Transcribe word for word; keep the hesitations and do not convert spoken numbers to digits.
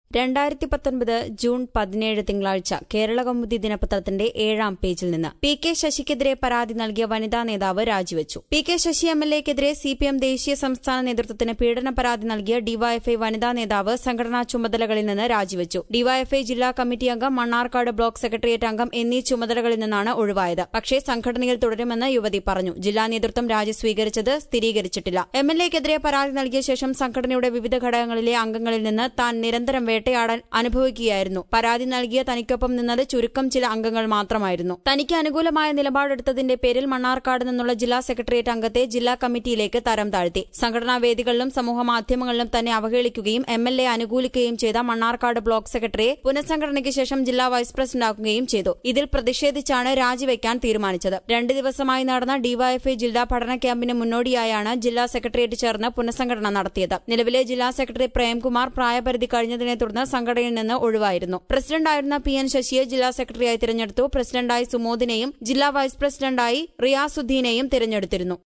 രണ്ടായിരത്തി പത്തൊൻപത് ജൂൺ പതിനേഴ് തിങ്കളാഴ്ച കേരളകൗമുദി ദിനപത്രത്തിന്റെ ഏഴാം പേജിൽ നിന്ന് പി കെ ശശിക്കെതിരെ പരാതി നൽകിയ വനിതാ നേതാവ് രാജിവച്ചു. P K Sasi M L എക്കെതിരെ സി പി എം ദേശീയ സംസ്ഥാന നേതൃത്വത്തിന് പീഡന പരാതി നൽകിയ ഡിവൈഎഫ്ഐ വനിതാ നേതാവ് സംഘടനാ ചുമതലകളിൽ നിന്ന് രാജിവച്ചു. ഡിവൈഎഫ്ഐ ജില്ലാ കമ്മിറ്റി അംഗം, മണ്ണാർക്കാട് ബ്ലോക്ക് സെക്രട്ടേറിയറ്റ് അംഗം എന്നീ ചുമതലകളിൽ നിന്നാണ് ഒഴിവായത്. പക്ഷേ സംഘടനയിൽ തുടരുമെന്ന് യുവതി പറഞ്ഞു. ജില്ലാ നേതൃത്വം രാജി സ്വീകരിച്ചത് സ്ഥിരീകരിച്ചിട്ടില്ല. എം എൽ എക്കെതിരെ പരാതി നൽകിയ ശേഷം സംഘടനയുടെ വിവിധ ഘടകങ്ങളിലെ അംഗങ്ങളിൽ നിന്ന് താൻ നിരന്തരം വേട്ടയാടാൻ അനുഭവിക്കുകയായിരുന്നു. പരാതി നൽകിയ തനിക്കൊപ്പം നിന്നത് ചുരുക്കം ചില അംഗങ്ങൾ മാത്രമായിരുന്നു. തനിക്ക് അനുകൂലമായ നിലപാടെടുത്തതിന്റെ പേരിൽ മണ്ണാർക്കാട് നിന്നുള്ള ജില്ലാ സെക്രട്ടേറിയറ്റ് അംഗത്തെ ജില്ലാ കമ്മിറ്റിയിലേക്ക് തരം താഴ്ത്തി. സംഘടനാ വേദികളിലും സമൂഹമാധ്യമങ്ങളിലും തന്നെ അവഹേളിക്കുകയും എം എൽ എ അനുകൂലിക്കുകയും ചെയ്ത മണ്ണാർക്കാട് ബ്ലോക്ക് സെക്രട്ടറിയെ പുനഃസംഘടനയ്ക്ക് ശേഷം ജില്ലാ വൈസ് പ്രസിഡന്റാക്കുകയും ചെയ്തു. ഇതിൽ പ്രതിഷേധിച്ചാണ് രാജിവെക്കാൻ തീരുമാനിച്ചത്. രണ്ട് ദിവസമായി നടന്ന ഡിവൈഎഫ്ഐ ജില്ലാ പഠന ക്യാമ്പിന് മുന്നോടിയായാണ് ജില്ലാ സെക്രട്ടേറിയറ്റ് ചേർന്ന് പുനഃസംഘടന നടത്തിയത്. നിലവിലെ ജില്ലാ സെക്രട്ടറി പ്രേംകുമാർ പ്രായപരിധി കഴിഞ്ഞതിനെ തുടർന്ന് സംഘടനയിൽ നിന്ന് ഒഴിവായിരുന്നു. പ്രസിഡന്റായിരുന്ന പി എൻ ശശിയെ ജില്ലാ സെക്രട്ടറിയായി തിരഞ്ഞെടുത്തു. പ്രസിഡന്റായി സുമോദിനെയും ജില്ലാ വൈസ് പ്രസിഡന്റായി റിയാസുദ്ദീനെയും തിരഞ്ഞെടുത്തിരുന്നു.